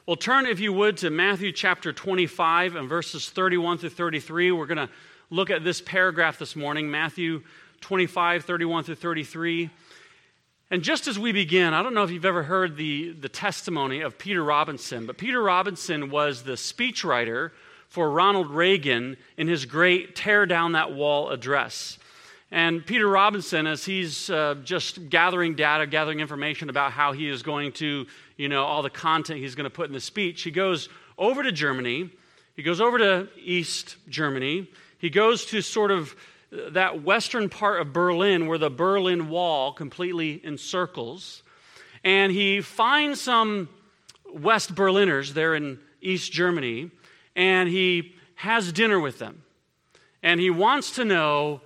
Well, turn, if you would, to Matthew chapter 25 and verses 31 through 33. We're going to look at this paragraph this morning, Matthew 25, 31 through 33. And just as we begin, I don't know if you've ever heard the testimony of Peter Robinson, but Peter Robinson was the speechwriter for Ronald Reagan in his great Tear Down That Wall address. And Peter Robinson, as he's just gathering data, gathering information about how he is going to, all the content he's going to put in the speech, he goes over to Germany. He goes over to East Germany. He goes to sort of that western part of Berlin where the Berlin Wall completely encircles. And he finds some West Berliners there in East Germany, and he has dinner with them. And he wants to know,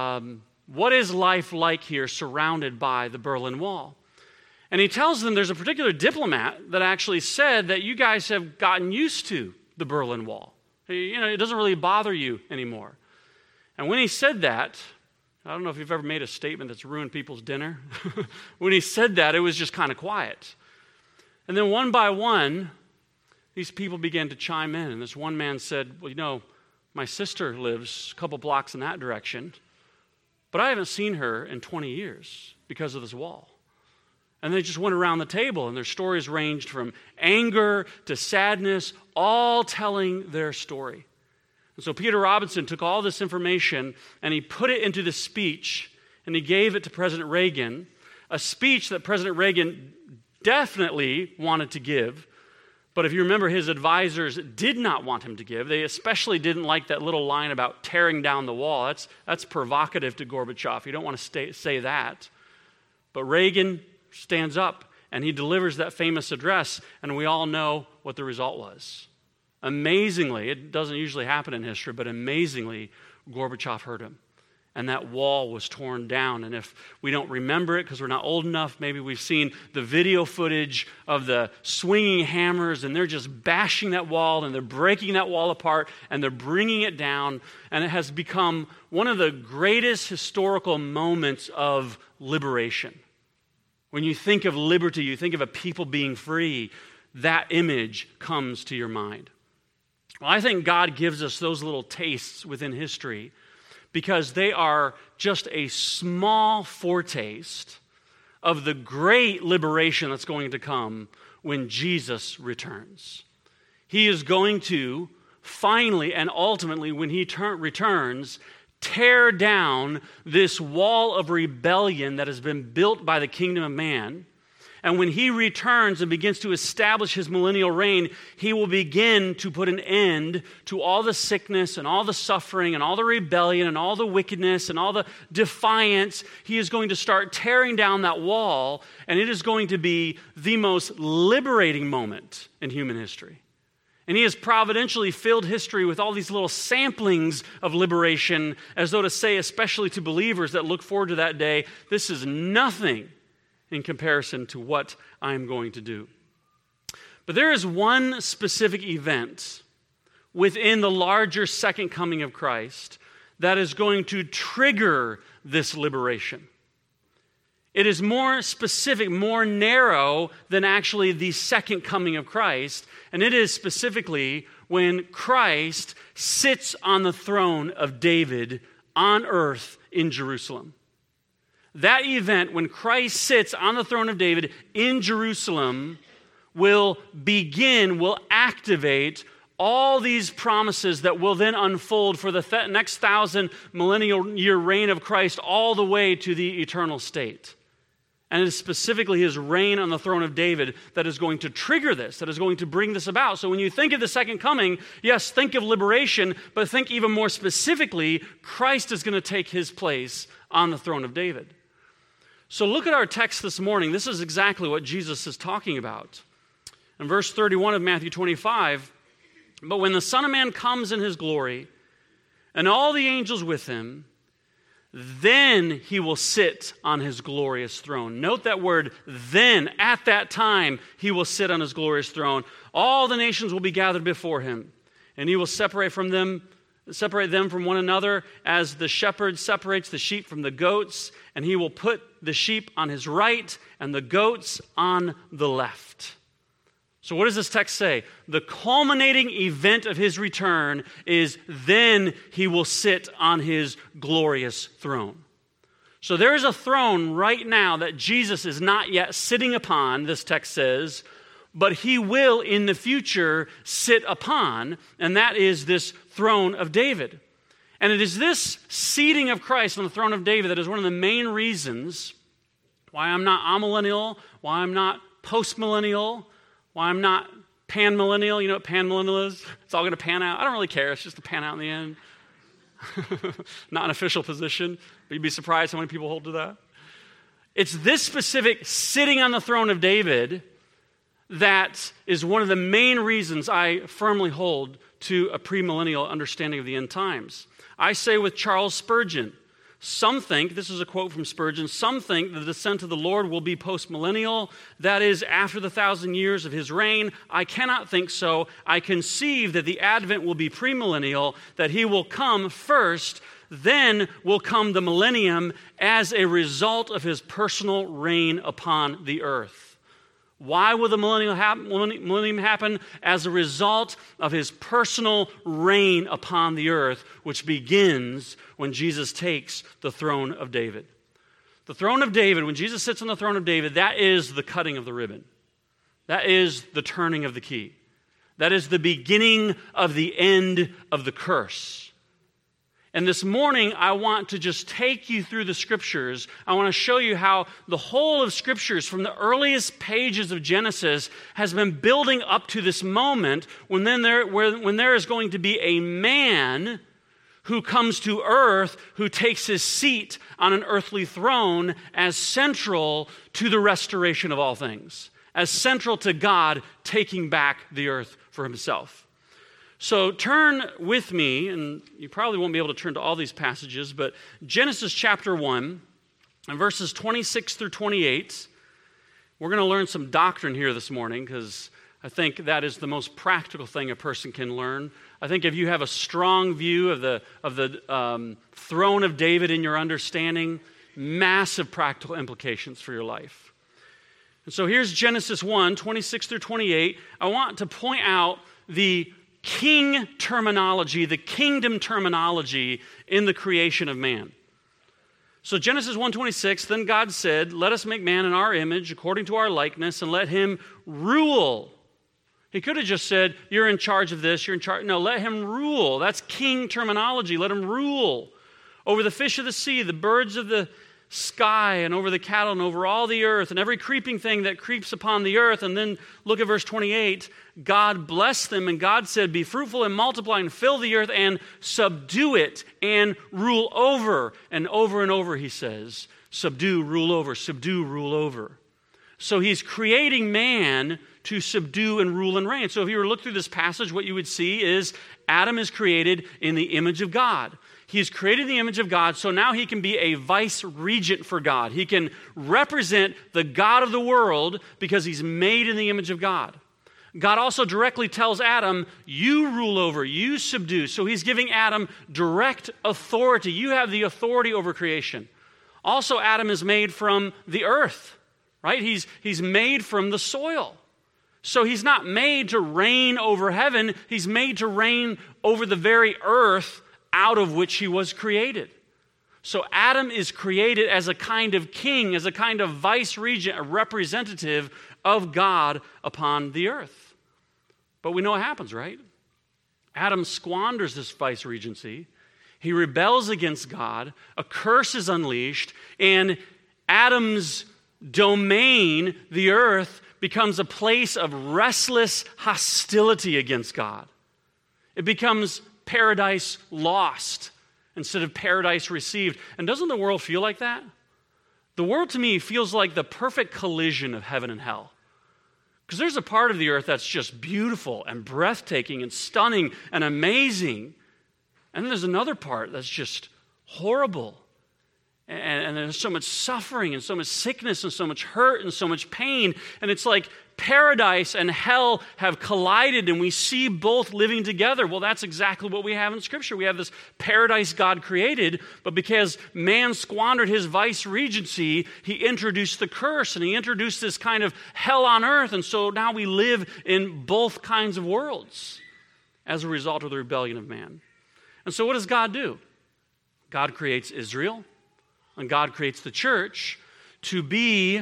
what is life like here surrounded by the Berlin Wall? And he tells them there's a particular diplomat that actually said that you guys have gotten used to the Berlin Wall. It doesn't really bother you anymore. And when he said that, I don't know if you've ever made a statement that's ruined people's dinner. When he said that, it was just kind of quiet. And then one by one, these people began to chime in. And this one man said, well, my sister lives a couple blocks in that direction, but I haven't seen her in 20 years because of this wall. And they just went around the table, and their stories ranged from anger to sadness, all telling their story. And so Peter Robinson took all this information, and he put it into the speech, and he gave it to President Reagan, a speech that President Reagan definitely wanted to give. But if you remember, his advisors did not want him to give. They especially didn't like that little line about tearing down the wall. That's provocative to Gorbachev. You don't want to say that. But Reagan stands up, and he delivers that famous address, and we all know what the result was. Amazingly, it doesn't usually happen in history, but amazingly, Gorbachev heard him. And that wall was torn down. And if we don't remember it because we're not old enough, maybe we've seen the video footage of the swinging hammers, and they're just bashing that wall, and they're breaking that wall apart, and they're bringing it down. And it has become one of the greatest historical moments of liberation. When you think of liberty, you think of a people being free, that image comes to your mind. Well, I think God gives us those little tastes within history because they are just a small foretaste of the great liberation that's going to come when Jesus returns. He is going to finally and ultimately, when he returns, tear down this wall of rebellion that has been built by the kingdom of man. And when he returns and begins to establish his millennial reign, he will begin to put an end to all the sickness and all the suffering and all the rebellion and all the wickedness and all the defiance. He is going to start tearing down that wall, and it is going to be the most liberating moment in human history. And he has providentially filled history with all these little samplings of liberation, as though to say, especially to believers that look forward to that day, this is nothing in comparison to what I'm going to do. But there is one specific event within the larger second coming of Christ that is going to trigger this liberation. It is more specific, more narrow than actually the second coming of Christ, and it is specifically when Christ sits on the throne of David on earth in Jerusalem. That event, when Christ sits on the throne of David in Jerusalem, will activate all these promises that will then unfold for the next 1,000 millennial year reign of Christ all the way to the eternal state. And it is specifically his reign on the throne of David that is going to trigger this, that is going to bring this about. So when you think of the second coming, yes, think of liberation, but think even more specifically, Christ is going to take his place on the throne of David. So look at our text this morning. This is exactly what Jesus is talking about. In verse 31 of Matthew 25, but when the Son of Man comes in his glory, and all the angels with him, then he will sit on his glorious throne. Note that word, then. At that time, he will sit on his glorious throne. All the nations will be gathered before him, and he will separate them from one another as the shepherd separates the sheep from the goats, and he will put the sheep on his right and the goats on the left. So what does this text say? The culminating event of his return is then he will sit on his glorious throne. So there is a throne right now that Jesus is not yet sitting upon, this text says, but he will in the future sit upon, and that is this throne of David. And it is this seating of Christ on the throne of David that is one of the main reasons why I'm not amillennial, why I'm not postmillennial, why I'm not panmillennial. You know what panmillennial is? It's all going to pan out. I don't really care. It's just to pan out in the end. Not an official position, but you'd be surprised how many people hold to that. It's this specific sitting on the throne of David that is one of the main reasons I firmly hold to a premillennial understanding of the end times. I say with Charles Spurgeon, some think, this is a quote from Spurgeon, some think the descent of the Lord will be postmillennial, that is, after the 1,000 years of his reign. I cannot think so. I conceive that the advent will be premillennial, that he will come first, then will come the millennium as a result of his personal reign upon the earth. Why will the millennium happen? As a result of his personal reign upon the earth, which begins when Jesus takes the throne of David. The throne of David, when Jesus sits on the throne of David, that is the cutting of the ribbon. That is the turning of the key. That is the beginning of the end of the curse. And this morning, I want to just take you through the Scriptures. I want to show you how the whole of Scriptures, from the earliest pages of Genesis, has been building up to this moment when there is going to be a man who comes to earth, who takes his seat on an earthly throne as central to the restoration of all things, as central to God taking back the earth for himself. So turn with me, and you probably won't be able to turn to all these passages, but Genesis chapter 1, and verses 26 through 28. We're going to learn some doctrine here this morning, because I think that is the most practical thing a person can learn. I think if you have a strong view of the throne of David in your understanding, massive practical implications for your life. And so here's Genesis 1, 26 through 28. I want to point out the king terminology, the kingdom terminology in the creation of man. So Genesis 1:26, then God said, let us make man in our image, according to our likeness, and let him rule. He could have just said, you're in charge of this, you're in charge. No, let him rule. That's king terminology. Let him rule over the fish of the sea, the birds of the sky, and over the cattle, and over all the earth, and every creeping thing that creeps upon the earth. And then look at verse 28. God blessed them, and God said, be fruitful and multiply and fill the earth and subdue it and rule over. And over he says, subdue, rule over. So he's creating man to subdue and rule and reign. So if you were to look through this passage, what you would see is Adam is created in the image of God. He is created in the image of God, so now he can be a vice regent for God. He can represent the God of the world because he's made in the image of God. God also directly tells Adam, you rule over, you subdue. So he's giving Adam direct authority. You have the authority over creation. Also, Adam is made from the earth, right? He's made from the soil. So he's not made to reign over heaven. He's made to reign over the very earth out of which he was created. So Adam is created as a kind of king, as a kind of vice regent, a representative of God upon the earth. But we know what happens, right? Adam squanders this vice regency. He rebels against God. A curse is unleashed. And Adam's domain, the earth, becomes a place of restless hostility against God. It becomes paradise lost instead of paradise received. And doesn't the world feel like that? The world to me feels like the perfect collision of heaven and hell. Because there's a part of the earth that's just beautiful and breathtaking and stunning and amazing. And then there's another part that's just horrible And there's so much suffering and so much sickness and so much hurt and so much pain. And it's like paradise and hell have collided and we see both living together. Well, that's exactly what we have in Scripture. We have this paradise God created, but because man squandered his vice regency, he introduced the curse and he introduced this kind of hell on earth. And so now we live in both kinds of worlds as a result of the rebellion of man. And so what does God do? God creates Israel. And God creates the church to be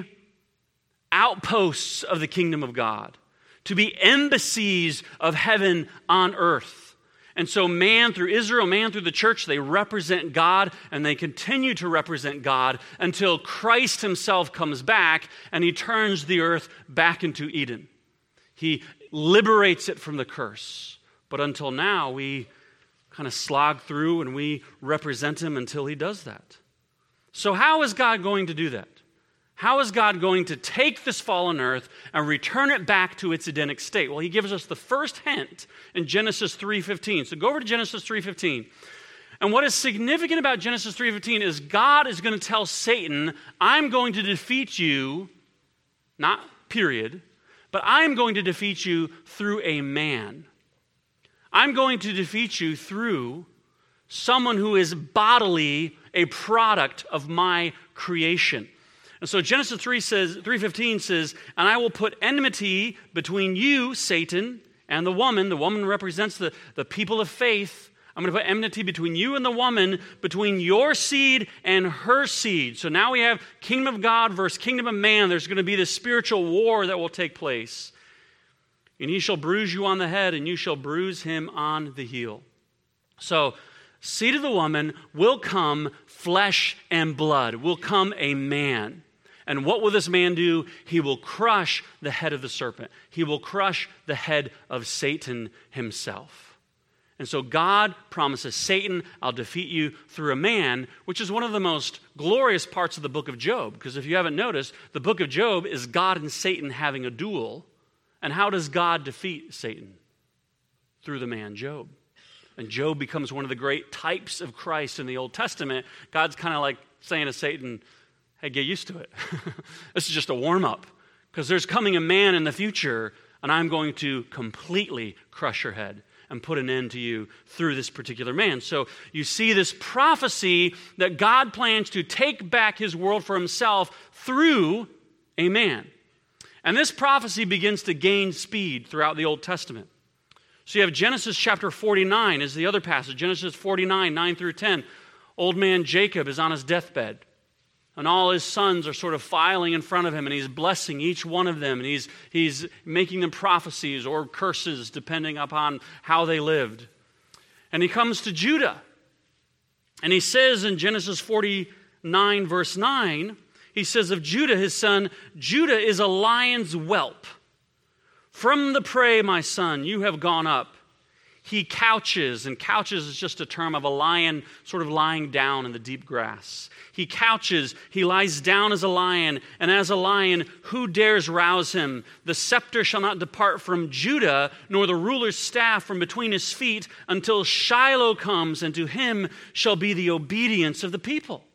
outposts of the kingdom of God, to be embassies of heaven on earth. And so man through Israel, man through the church, they represent God and they continue to represent God until Christ himself comes back and he turns the earth back into Eden. He liberates it from the curse. But until now, we kind of slog through and we represent him until he does that. So how is God going to do that? How is God going to take this fallen earth and return it back to its Edenic state? Well, he gives us the first hint in Genesis 3:15. So go over to Genesis 3:15. And what is significant about Genesis 3:15 is God is going to tell Satan, I'm going to defeat you, not period, but I'm going to defeat you through a man. I'm going to defeat you through someone who is bodily a product of my creation. And so Genesis 3:15 says, and I will put enmity between you, Satan, and the woman. The woman represents the people of faith. I'm going to put enmity between you and the woman, between your seed and her seed. So now we have kingdom of God versus kingdom of man. There's going to be this spiritual war that will take place. And he shall bruise you on the head, and you shall bruise him on the heel. So seed of the woman will come flesh and blood, will come a man. And what will this man do? He will crush the head of the serpent. He will crush the head of Satan himself. And so God promises Satan, I'll defeat you through a man, which is one of the most glorious parts of the book of Job. Because if you haven't noticed, the book of Job is God and Satan having a duel. And how does God defeat Satan? Through the man Job. And Job becomes one of the great types of Christ in the Old Testament. God's kind of like saying to Satan, hey, get used to it. This is just a warm-up. Because there's coming a man in the future, and I'm going to completely crush your head and put an end to you through this particular man. So you see this prophecy that God plans to take back his world for himself through a man. And this prophecy begins to gain speed throughout the Old Testament. So you have Genesis chapter 49 is the other passage. Genesis 49, 9 through 10. Old man Jacob is on his deathbed. And all his sons are sort of filing in front of him. And he's blessing each one of them. And he's making them prophecies or curses depending upon how they lived. And he comes to Judah. And he says in Genesis 49 verse 9, he says of Judah, his son, Judah is a lion's whelp. From the prey, my son, you have gone up. He couches, and couches is just a term of a lion sort of lying down in the deep grass. He couches, he lies down as a lion, and as a lion, who dares rouse him? The scepter shall not depart from Judah, nor the ruler's staff from between his feet, until Shiloh comes, and to him shall be the obedience of the people.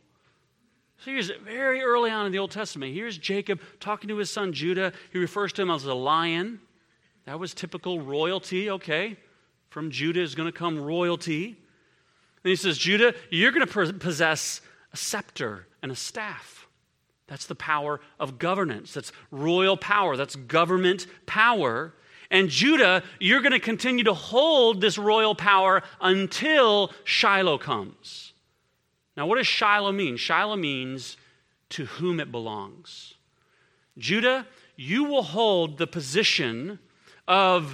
So here's very early on in the Old Testament. Here's Jacob talking to his son Judah. He refers to him as a lion. That was typical royalty, okay. From Judah is going to come royalty. And he says, Judah, you're going to possess a scepter and a staff. That's the power of governance. That's royal power. That's government power. And Judah, you're going to continue to hold this royal power until Shiloh comes. Now, what does Shiloh mean? Shiloh means to whom it belongs. Judah, you will hold the position of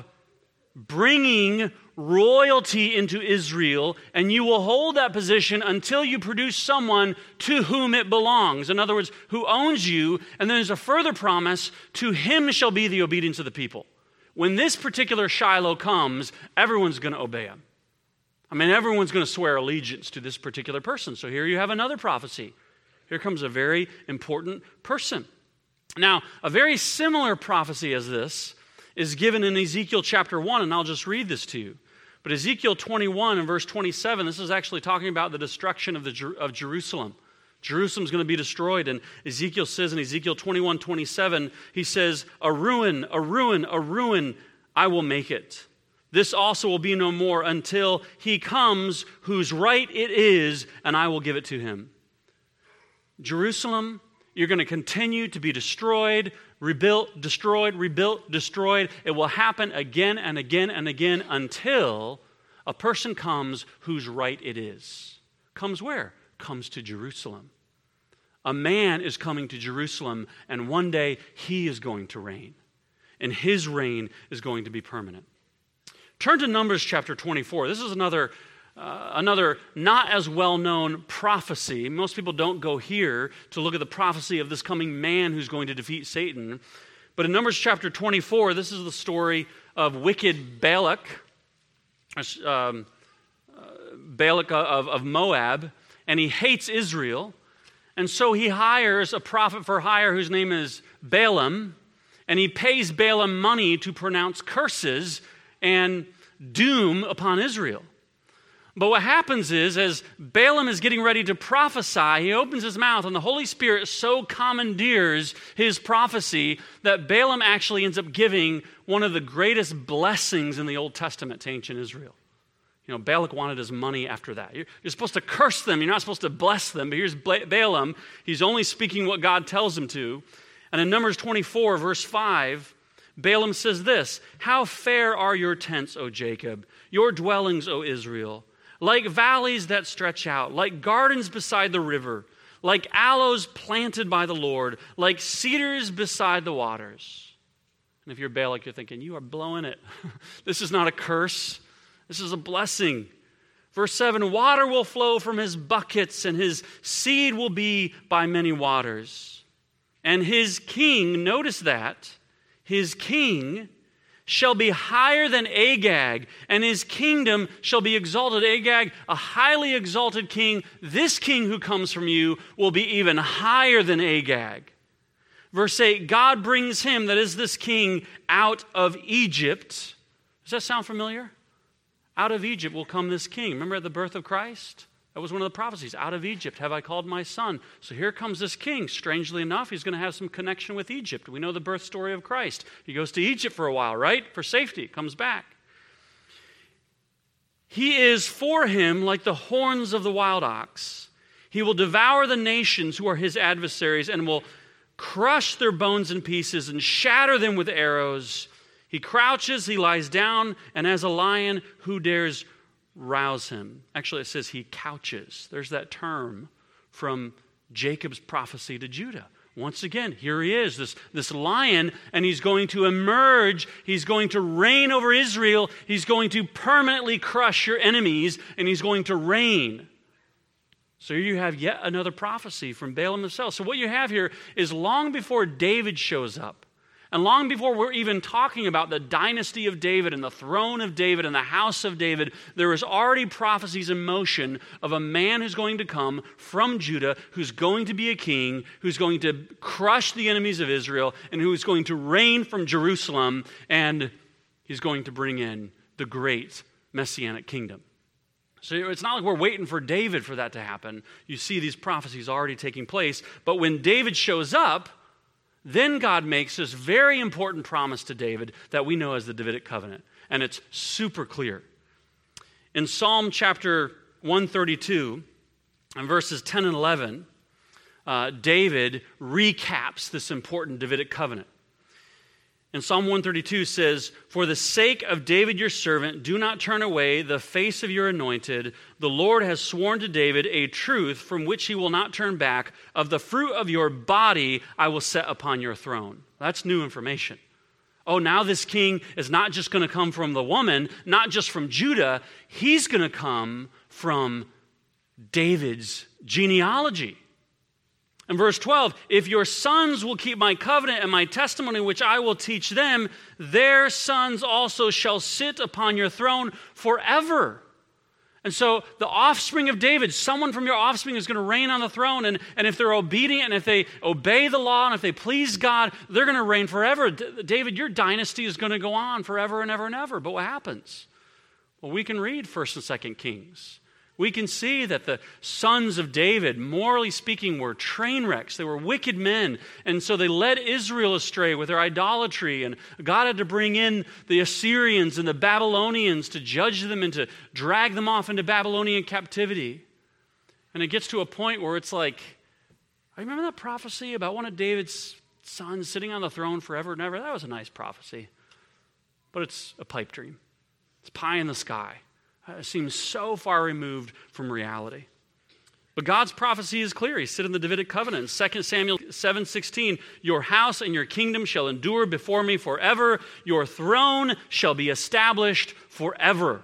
bringing royalty into Israel, and you will hold that position until you produce someone to whom it belongs. In other words, who owns you, and then there's a further promise, to him shall be the obedience of the people. When this particular Shiloh comes, everyone's going to obey him. I mean, everyone's going to swear allegiance to this particular person. So here you have another prophecy. Here comes a very important person. Now, a very similar prophecy as this is given in Ezekiel chapter 1, and I'll just read this to you. But Ezekiel 21 and verse 27, this is actually talking about the destruction of Jerusalem. Jerusalem's going to be destroyed. And Ezekiel says in Ezekiel 21:27, he says, a ruin, a ruin, a ruin, I will make it. This also will be no more until he comes whose right it is, and I will give it to him. Jerusalem, you're going to continue to be destroyed, rebuilt, destroyed, rebuilt, destroyed. It will happen again and again and again until a person comes whose right it is. Comes where? Comes to Jerusalem. A man is coming to Jerusalem, and one day he is going to reign. And his reign is going to be permanent. Turn to Numbers chapter 24. This is another not as well-known prophecy. Most people don't go here to look at the prophecy of this coming man who's going to defeat Satan. But in Numbers chapter 24, this is the story of wicked Balak, Balak of Moab, and he hates Israel. And so he hires a prophet for hire whose name is Balaam, and he pays Balaam money to pronounce curses and doom upon Israel. But what happens is, as Balaam is getting ready to prophesy, he opens his mouth, and the Holy Spirit so commandeers his prophecy that Balaam actually ends up giving one of the greatest blessings in the Old Testament to ancient Israel. You know, Balak wanted his money after that. You're supposed to curse them. You're not supposed to bless them. But here's Balaam. He's only speaking what God tells him to. And in Numbers 24, verse 5, Balaam says this, how fair are your tents, O Jacob, your dwellings, O Israel, like valleys that stretch out, like gardens beside the river, like aloes planted by the Lord, like cedars beside the waters. And if you're Balak, you're thinking, you are blowing it. This is not a curse. This is a blessing. Verse 7, water will flow from his buckets, and his seed will be by many waters. And his king, notice that, his king shall be higher than Agag, and his kingdom shall be exalted. Agag, a highly exalted king. This king who comes from you will be even higher than Agag. Verse 8, God brings him, that is this king, out of Egypt. Does that sound familiar? Out of Egypt will come this king. Remember at the birth of Christ? That was one of the prophecies. Out of Egypt have I called my son. So here comes this king. Strangely enough, he's going to have some connection with Egypt. We know the birth story of Christ. He goes to Egypt for a while, right? For safety. Comes back. He is for him like the horns of the wild ox. He will devour the nations who are his adversaries and will crush their bones in pieces and shatter them with arrows. He crouches, he lies down, and as a lion, who dares rouse him? Actually, it says he couches. There's that term from Jacob's prophecy to Judah. Once again, here he is, this lion, and he's going to emerge. He's going to reign over Israel. He's going to permanently crush your enemies, and he's going to reign. So you have yet another prophecy from Balaam himself. So what you have here is long before David shows up, and long before we're even talking about the dynasty of David and the throne of David and the house of David, there is already prophecies in motion of a man who's going to come from Judah, who's going to be a king, who's going to crush the enemies of Israel, and who's going to reign from Jerusalem, and he's going to bring in the great Messianic kingdom. So it's not like we're waiting for David for that to happen. You see these prophecies already taking place, but when David shows up, then God makes this very important promise to David that we know as the Davidic covenant. And it's super clear. In Psalm chapter 132, and verses 10 and 11, David recaps this important Davidic covenant. And Psalm 132 says, for the sake of David your servant, do not turn away the face of your anointed. The Lord has sworn to David a truth from which he will not turn back. Of the fruit of your body I will set upon your throne. That's new information. Oh, now this king is not just going to come from the woman, not just from Judah. He's going to come from David's genealogy. In verse 12, if your sons will keep my covenant and my testimony, which I will teach them, their sons also shall sit upon your throne forever. And so the offspring of David, someone from your offspring is going to reign on the throne. And if they're obedient and if they obey the law and if they please God, they're going to reign forever. David, your dynasty is going to go on forever and ever and ever. But what happens? Well, we can read 1st and 2nd Kings. We can see that the sons of David, morally speaking, were train wrecks. They were wicked men. And so they led Israel astray with their idolatry. And God had to bring in the Assyrians and the Babylonians to judge them and to drag them off into Babylonian captivity. And it gets to a point where it's like, I remember that prophecy about one of David's sons sitting on the throne forever and ever? That was a nice prophecy. But it's a pipe dream. It's pie in the sky. It seems so far removed from reality. But God's prophecy is clear. He said in the Davidic covenant, 2 Samuel 7:16, your house and your kingdom shall endure before me forever. Your throne shall be established forever.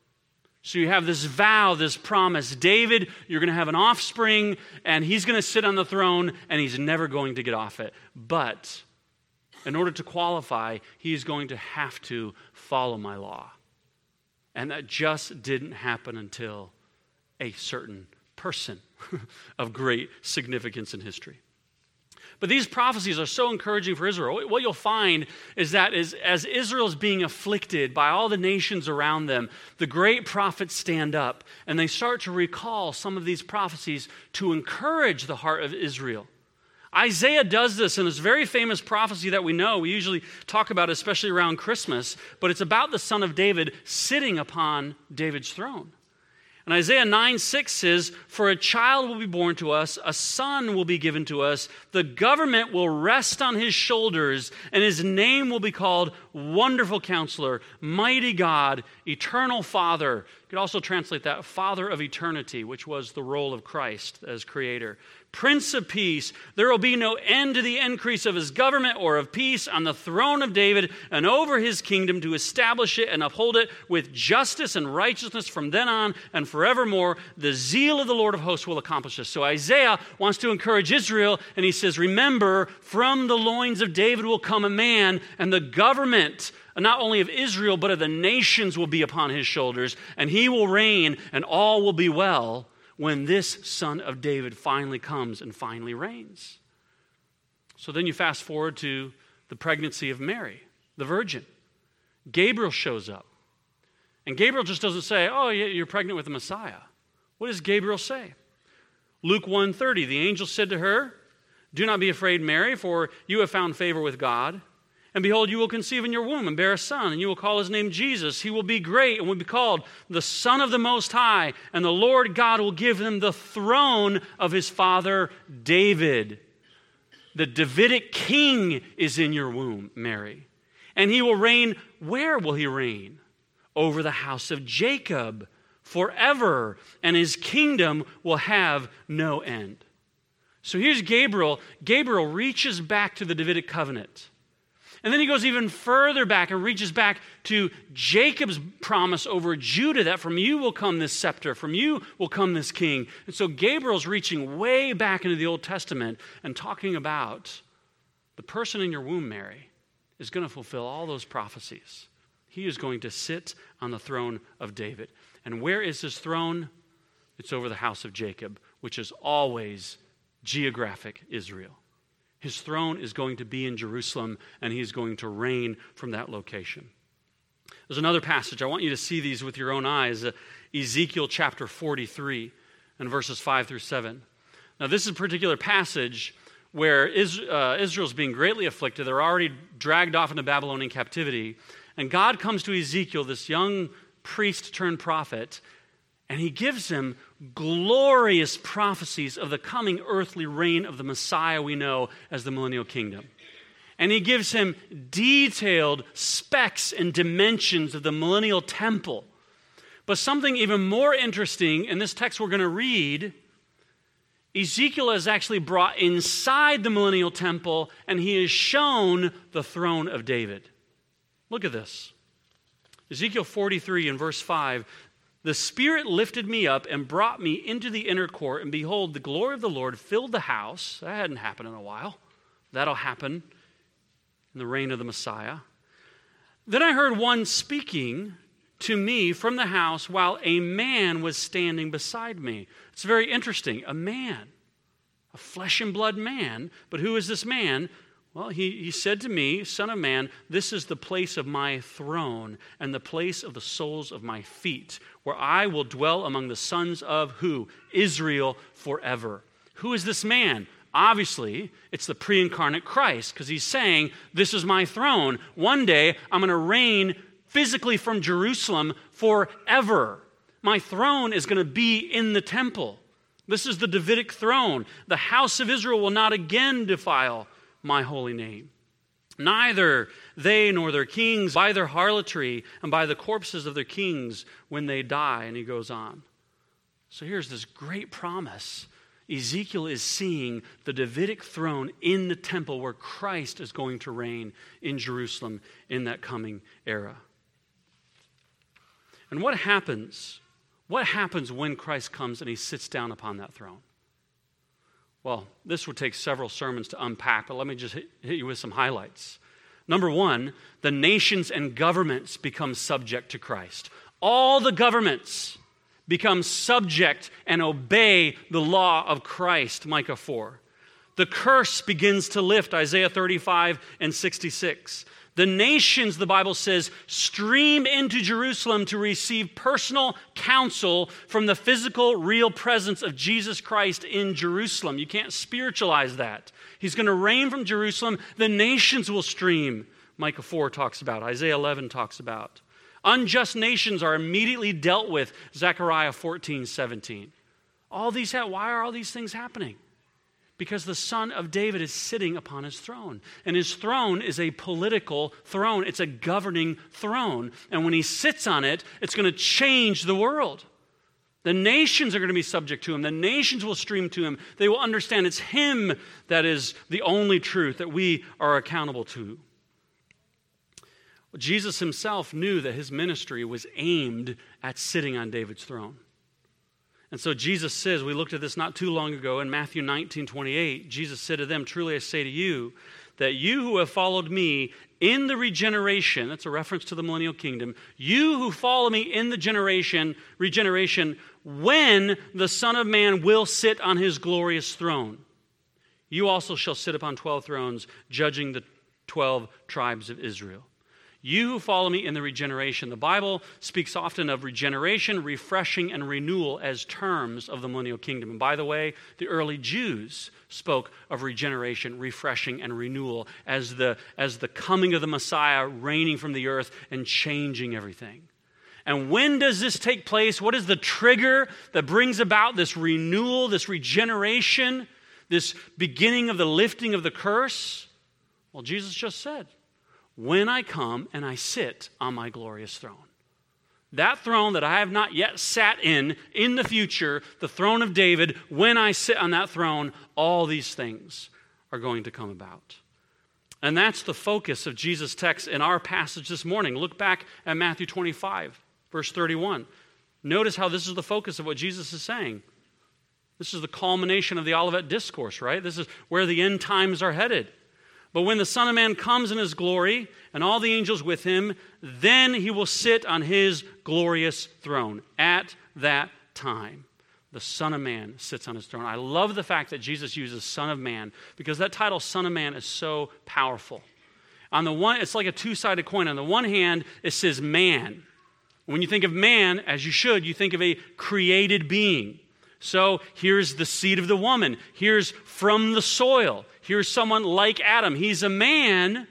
So you have this vow, this promise. David, you're going to have an offspring, and he's going to sit on the throne, and he's never going to get off it. But in order to qualify, he's going to have to follow my law. And that just didn't happen until a certain person of great significance in history. But these prophecies are so encouraging for Israel. What you'll find is that as Israel is being afflicted by all the nations around them, the great prophets stand up and they start to recall some of these prophecies to encourage the heart of Israel. Isaiah does this in this very famous prophecy that we know. We usually talk about it, especially around Christmas, but it's about the son of David sitting upon David's throne. And Isaiah 9:6 says, for a child will be born to us, a son will be given to us, the government will rest on his shoulders, and his name will be called Wonderful Counselor, Mighty God, Eternal Father. You could also translate that Father of Eternity, which was the role of Christ as creator. Prince of Peace, there will be no end to the increase of his government or of peace on the throne of David and over his kingdom to establish it and uphold it with justice and righteousness from then on and forevermore. The zeal of the Lord of hosts will accomplish this. So Isaiah wants to encourage Israel, and he says, remember, from the loins of David will come a man, and the government not only of Israel but of the nations will be upon his shoulders, and he will reign, and all will be well when this son of David finally comes and finally reigns. So then you fast forward to the pregnancy of Mary, the virgin. Gabriel shows up. And Gabriel just doesn't say, oh, you're pregnant with the Messiah. What does Gabriel say? Luke 1:30, the angel said to her, do not be afraid, Mary, for you have found favor with God. And behold, you will conceive in your womb and bear a son, and you will call his name Jesus. He will be great and will be called the Son of the Most High, and the Lord God will give him the throne of his father David. The Davidic king is in your womb, Mary. And he will reign, where will he reign? Over the house of Jacob forever, and his kingdom will have no end. So here's Gabriel. Gabriel reaches back to the Davidic covenant. And then he goes even further back and reaches back to Jacob's promise over Judah that from you will come this scepter, from you will come this king. And so Gabriel's reaching way back into the Old Testament and talking about the person in your womb, Mary, is going to fulfill all those prophecies. He is going to sit on the throne of David. And where is his throne? It's over the house of Jacob, which is always geographic Israel. His throne is going to be in Jerusalem, and he's going to reign from that location. There's another passage. I want you to see these with your own eyes. Ezekiel chapter 43 and verses 5 through 7. Now, this is a particular passage where Israel's being greatly afflicted. They're already dragged off into Babylonian captivity. And God comes to Ezekiel, this young priest turned prophet, and he gives him glorious prophecies of the coming earthly reign of the Messiah we know as the millennial kingdom. And he gives him detailed specs and dimensions of the millennial temple. But something even more interesting, in this text we're going to read, Ezekiel is actually brought inside the millennial temple, and he is shown the throne of David. Look at this. Ezekiel 43 and verse 5, the Spirit lifted me up and brought me into the inner court, and behold, the glory of the Lord filled the house. That hadn't happened in a while. That'll happen in the reign of the Messiah. Then I heard one speaking to me from the house while a man was standing beside me. It's very interesting. A man, a flesh and blood man. But who is this man? Well, he said to me, Son of man, this is the place of my throne and the place of the soles of my feet, where I will dwell among the sons of who? Israel forever. Who is this man? Obviously, it's the pre-incarnate Christ, because he's saying, this is my throne. One day, I'm going to reign physically from Jerusalem forever. My throne is going to be in the temple. This is the Davidic throne. The house of Israel will not again defile my holy name. Neither they nor their kings by their harlotry and by the corpses of their kings when they die. And he goes on. So here's this great promise. Ezekiel is seeing the Davidic throne in the temple where Christ is going to reign in Jerusalem in that coming era. And what happens? What happens when Christ comes and he sits down upon that throne? Well, this would take several sermons to unpack, but let me just hit you with some highlights. Number one, the nations and governments become subject to Christ. All the governments become subject and obey the law of Christ, Micah 4. The curse begins to lift, Isaiah 35 and 66. The nations, the Bible says, stream into Jerusalem to receive personal counsel from the physical, real presence of Jesus Christ in Jerusalem. You can't spiritualize that. He's going to reign from Jerusalem. The nations will stream, Micah 4 talks about, Isaiah 11 talks about. Unjust nations are immediately dealt with, Zechariah 14:17. Why are all these things happening? Because the Son of David is sitting upon his throne. And his throne is a political throne. It's a governing throne. And when he sits on it, it's going to change the world. The nations are going to be subject to him. The nations will stream to him. They will understand it's him that is the only truth that we are accountable to. Jesus himself knew that his ministry was aimed at sitting on David's throne. And so Jesus says, we looked at this not too long ago in Matthew 19:28, Jesus said to them, truly I say to you, that you who have followed me in the regeneration, that's a reference to the millennial kingdom, you who follow me in the regeneration, when the Son of Man will sit on his glorious throne, you also shall sit upon 12 thrones, judging the 12 tribes of Israel. You who follow me in the regeneration. The Bible speaks often of regeneration, refreshing, and renewal as terms of the millennial kingdom. And by the way, the early Jews spoke of regeneration, refreshing, and renewal as the coming of the Messiah reigning from the earth and changing everything. And when does this take place? What is the trigger that brings about this renewal, this regeneration, this beginning of the lifting of the curse? Well, Jesus just said, when I come and I sit on my glorious throne. That throne that I have not yet sat in the future, the throne of David, when I sit on that throne, all these things are going to come about. And that's the focus of Jesus' text in our passage this morning. Look back at Matthew 25, verse 31. Notice how this is the focus of what Jesus is saying. This is the culmination of the Olivet Discourse, right? This is where the end times are headed. But when the Son of Man comes in his glory and all the angels with him, then he will sit on his glorious throne. At that time, the Son of Man sits on his throne. I love the fact that Jesus uses Son of Man because that title, Son of Man, is so powerful. On the one, it's like a two-sided coin. On the one hand, it says man. When you think of man, as you should, you think of a created being. So here's the seed of the woman. Here's from the soil. Here's someone like Adam. He's a man,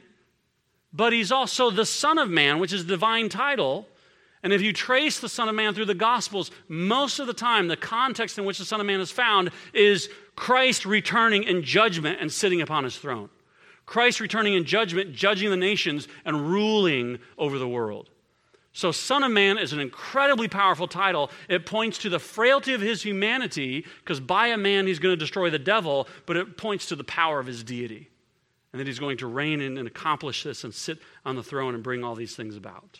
but he's also the Son of Man, which is a divine title. And if you trace the Son of Man through the Gospels, most of the time, the context in which the Son of Man is found is Christ returning in judgment and sitting upon his throne. Christ returning in judgment, judging the nations and ruling over the world. So Son of Man is an incredibly powerful title. It points to the frailty of his humanity, because by a man he's going to destroy the devil, but it points to the power of his deity, and that he's going to reign in and accomplish this and sit on the throne and bring all these things about.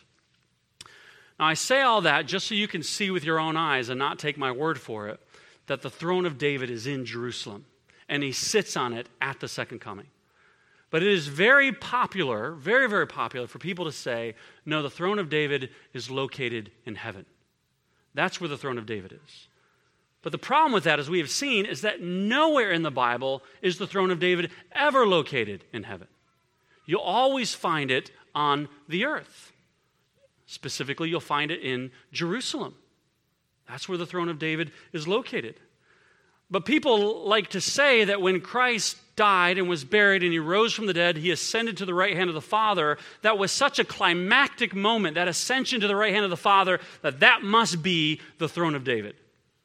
Now I say all that just so you can see with your own eyes and not take my word for it, that the throne of David is in Jerusalem, and he sits on it at the second coming. But it is very popular, very, very popular for people to say, no, the throne of David is located in heaven. That's where the throne of David is. But the problem with that, as we have seen, is that nowhere in the Bible is the throne of David ever located in heaven. you'll always find it on the earth. Specifically, you'll find it in Jerusalem. That's where the throne of David is located. But people like to say that when Christ died and was buried and he rose from the dead, he ascended to the right hand of the Father. That was such a climactic moment, that ascension to the right hand of the Father, that must be the throne of David.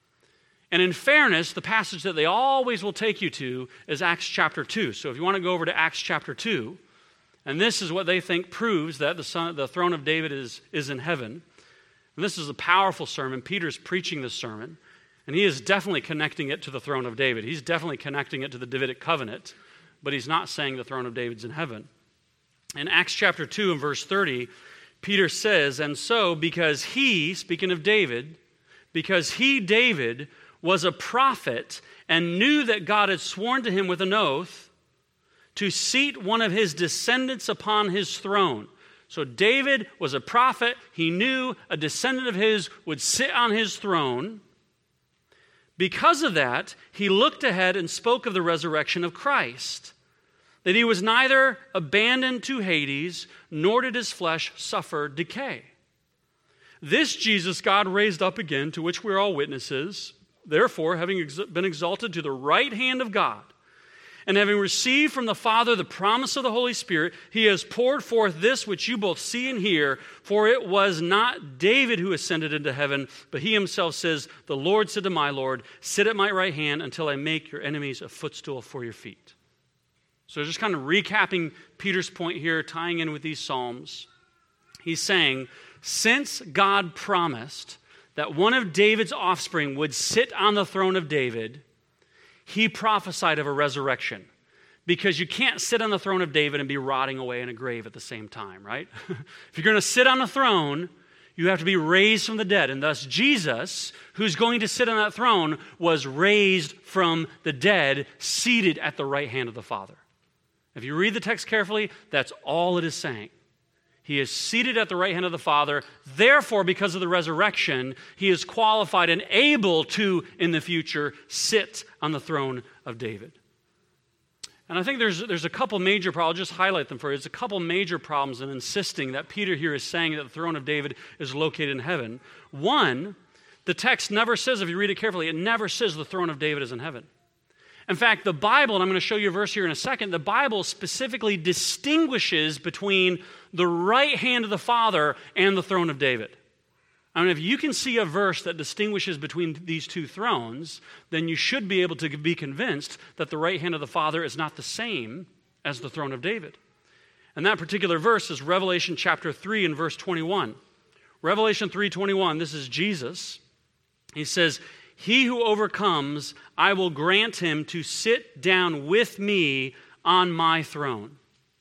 And in fairness, the passage that they always will take you to is Acts chapter 2. So if you want to go over to Acts chapter 2, and this is what they think proves that the throne of David is in heaven. And this is a powerful sermon. Peter's preaching this sermon. And he is definitely connecting it to the throne of David. He's definitely connecting it to the Davidic covenant, but he's not saying the throne of David's in heaven. In Acts chapter 2 and verse 30, Peter says, and so because he, speaking of David, because he, David, was a prophet and knew that God had sworn to him with an oath to seat one of his descendants upon his throne. So David was a prophet. He knew a descendant of his would sit on his throne. Because of that, he looked ahead and spoke of the resurrection of Christ, that he was neither abandoned to Hades, nor did his flesh suffer decay. This Jesus God raised up again, to which we are all witnesses. Therefore, having been exalted to the right hand of God, and having received from the Father the promise of the Holy Spirit, he has poured forth this which you both see and hear. For it was not David who ascended into heaven, but he himself says, the Lord said to my Lord, sit at my right hand until I make your enemies a footstool for your feet. So just kind of recapping Peter's point here, tying in with these Psalms. He's saying, since God promised that one of David's offspring would sit on the throne of David, he prophesied of a resurrection, because you can't sit on the throne of David and be rotting away in a grave at the same time, right? If you're going to sit on the throne, you have to be raised from the dead. And thus Jesus, who's going to sit on that throne, was raised from the dead, seated at the right hand of the Father. If you read the text carefully, that's all it is saying. He is seated at the right hand of the Father. Therefore, because of the resurrection, he is qualified and able to, in the future, sit on the throne of David. And I think there's a couple major problems. I'll just highlight them for you. There's a couple major problems in insisting that Peter here is saying that the throne of David is located in heaven. One, the text never says, if you read it carefully, it never says the throne of David is in heaven. In fact, the Bible, and I'm going to show you a verse here in a second, the Bible specifically distinguishes between the right hand of the Father and the throne of David. I mean, if you can see a verse that distinguishes between these two thrones, then you should be able to be convinced that the right hand of the Father is not the same as the throne of David. And that particular verse is Revelation chapter 3 and verse 21. Revelation 3:21, this is Jesus. He says, he who overcomes, I will grant him to sit down with me on my throne.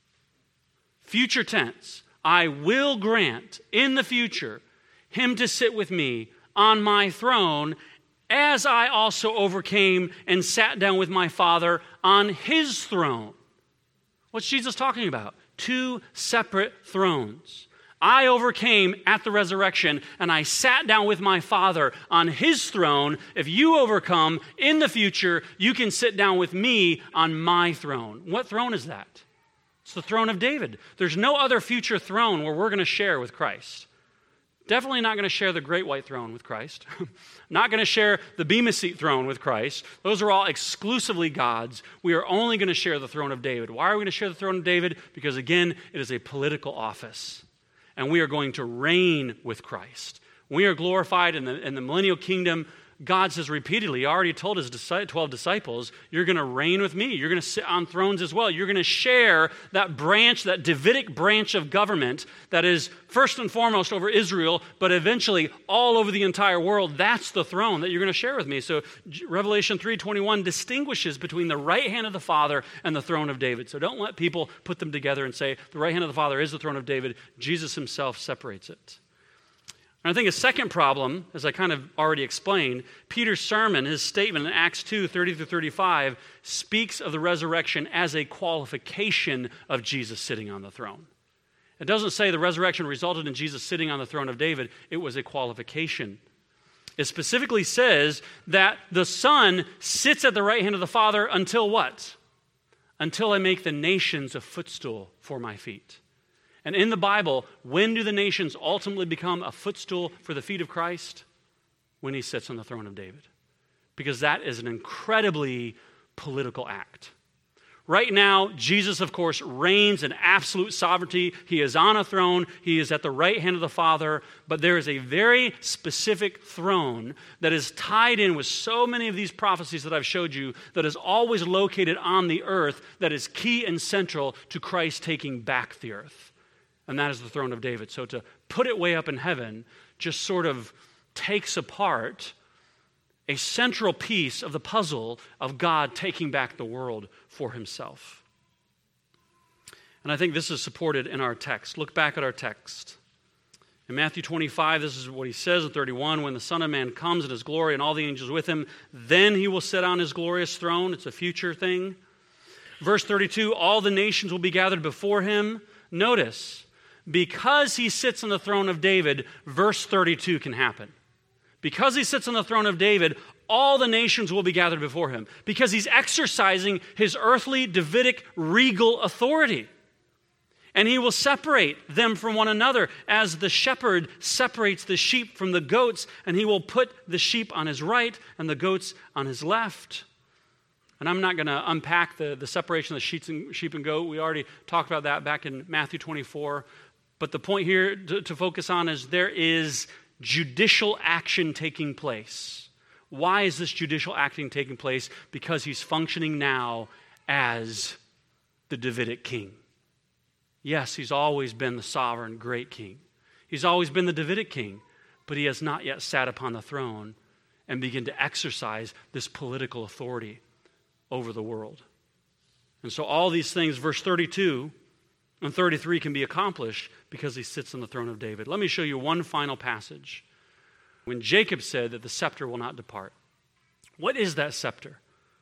Future tense, I will grant in the future him to sit with me on my throne, as I also overcame and sat down with my Father on his throne. What's Jesus talking about? Two separate thrones. I overcame at the resurrection, and I sat down with my Father on his throne. If you overcome in the future, you can sit down with me on my throne. What throne is that? It's the throne of David. There's no other future throne where we're going to share with Christ. Definitely not going to share the great white throne with Christ. Not going to share the Bema seat throne with Christ. Those are all exclusively God's. We are only going to share the throne of David. Why are we going to share the throne of David? Because again, it is a political office. And we are going to reign with Christ. When we are glorified in the millennial kingdom, God says repeatedly, he already told his 12 disciples, you're going to reign with me. You're going to sit on thrones as well. You're going to share that branch, that Davidic branch of government that is first and foremost over Israel, but eventually all over the entire world. That's the throne that you're going to share with me. So Revelation 3:21 distinguishes between the right hand of the Father and the throne of David. So don't let people put them together and say the right hand of the Father is the throne of David. Jesus himself separates it. And I think a second problem, as I kind of already explained, Peter's sermon, his statement in Acts 2:30-35, speaks of the resurrection as a qualification of Jesus sitting on the throne. It doesn't say the resurrection resulted in Jesus sitting on the throne of David. It was a qualification. It specifically says that the Son sits at the right hand of the Father until what? until I make the nations a footstool for my feet. And in the Bible, when do the nations ultimately become a footstool for the feet of Christ? When he sits on the throne of David. Because that is an incredibly political act. Right now, Jesus, of course, reigns in absolute sovereignty. He is on a throne. He is at the right hand of the Father. But there is a very specific throne that is tied in with so many of these prophecies that I've showed you, that is always located on the earth, that is key and central to Christ taking back the earth. And that is the throne of David. So to put it way up in heaven just sort of takes apart a central piece of the puzzle of God taking back the world for himself. And I think this is supported in our text. Look back at our text. In Matthew 25, this is what he says in 31, when the Son of Man comes in his glory and all the angels with him, then he will sit on his glorious throne. It's a future thing. Verse 32, all the nations will be gathered before him. Notice, because he sits on the throne of David, verse 32 can happen. Because he sits on the throne of David, all the nations will be gathered before him. Because he's exercising his earthly, Davidic, regal authority. And he will separate them from one another as the shepherd separates the sheep from the goats, and he will put the sheep on his right and the goats on his left. And I'm not going to unpack the separation of the sheep and goat. We already talked about that back in Matthew 24. But the point here to focus on is there is judicial action taking place. Why is this judicial acting taking place? Because he's functioning now as the Davidic king. Yes, he's always been the sovereign great king. He's always been the Davidic king, but he has not yet sat upon the throne and begun to exercise this political authority over the world. And so all these things, verse 32 and 33, can be accomplished because he sits on the throne of David. Let me show you one final passage. When Jacob said that the scepter will not depart. What is that scepter?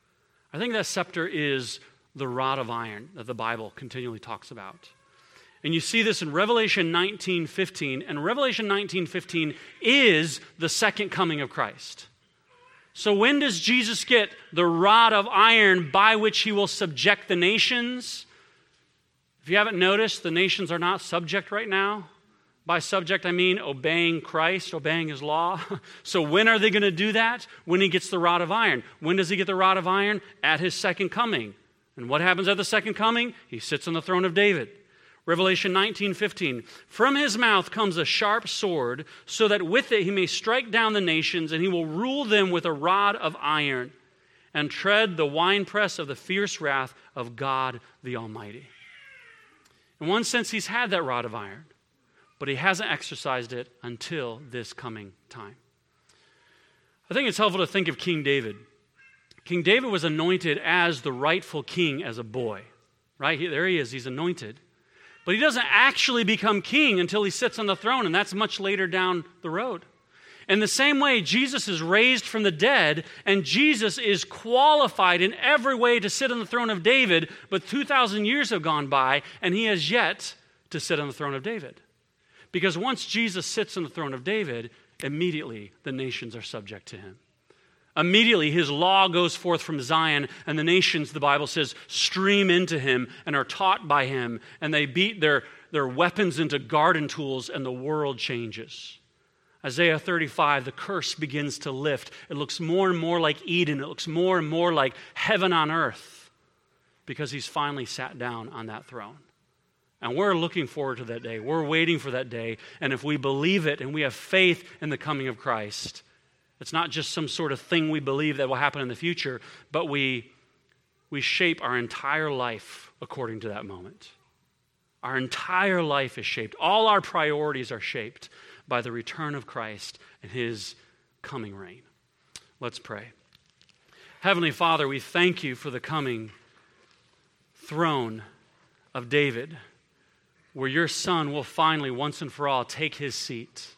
I think that scepter is the rod of iron that the Bible continually talks about. And you see this in Revelation 19:15. And Revelation 19:15 is the second coming of Christ. So when does Jesus get the rod of iron by which he will subject the nations? If you haven't noticed, the nations are not subject right now. By subject, I mean obeying Christ, obeying his law. So when are they going to do that? When he gets the rod of iron. When does he get the rod of iron? At his second coming. And what happens at the second coming? He sits on the throne of David. Revelation 19:15. From his mouth comes a sharp sword, so that with it he may strike down the nations, and he will rule them with a rod of iron, and tread the winepress of the fierce wrath of God the Almighty. In one sense, he's had that rod of iron, but he hasn't exercised it until this coming time. I think it's helpful to think of King David. King David was anointed as the rightful king as a boy, right? There he is, he's anointed. But he doesn't actually become king until he sits on the throne, and that's much later down the road. In the same way, Jesus is raised from the dead, and Jesus is qualified in every way to sit on the throne of David, but 2,000 years have gone by, and he has yet to sit on the throne of David. Because once Jesus sits on the throne of David, immediately the nations are subject to him. Immediately his law goes forth from Zion, and the nations, the Bible says, stream into him and are taught by him, and they beat their weapons into garden tools, and the world changes. Isaiah 35, the curse begins to lift. It looks more and more like Eden. It looks more and more like heaven on earth because he's finally sat down on that throne. And we're looking forward to that day. We're waiting for that day. And if we believe it and we have faith in the coming of Christ, it's not just some sort of thing we believe that will happen in the future, but we shape our entire life according to that moment. Our entire life is shaped. All our priorities are shaped by the return of Christ and his coming reign. Let's pray. Heavenly Father, we thank you for the coming throne of David, where your Son will finally, once and for all, take his seat.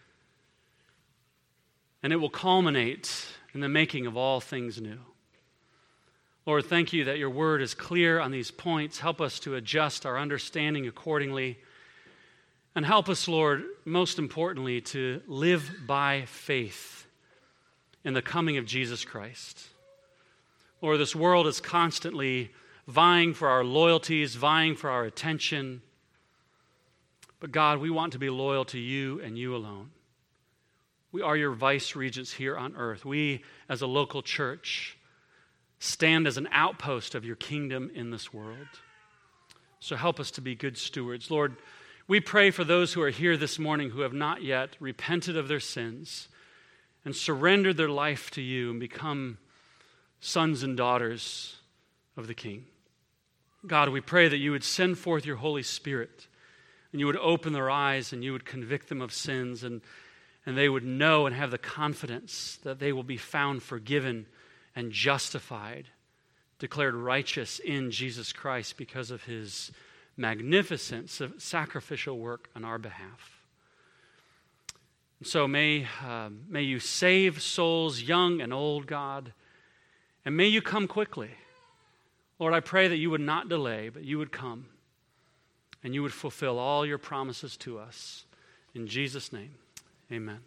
And it will culminate in the making of all things new. Lord, thank you that your word is clear on these points. Help us to adjust our understanding accordingly. And help us, Lord, most importantly, to live by faith in the coming of Jesus Christ. Lord, this world is constantly vying for our loyalties, vying for our attention. But God, we want to be loyal to you and you alone. We are your vice regents here on earth. We, as a local church, stand as an outpost of your kingdom in this world. So help us to be good stewards. Lord, we pray for those who are here this morning who have not yet repented of their sins and surrendered their life to you and become sons and daughters of the King. God, we pray that you would send forth your Holy Spirit and you would open their eyes and you would convict them of sins and they would know and have the confidence that they will be found forgiven and justified, declared righteous in Jesus Christ because of his magnificent sacrificial work on our behalf. And so may you save souls young and old, God, and may you come quickly. Lord, I pray that you would not delay, but you would come and you would fulfill all your promises to us. In Jesus' name, amen.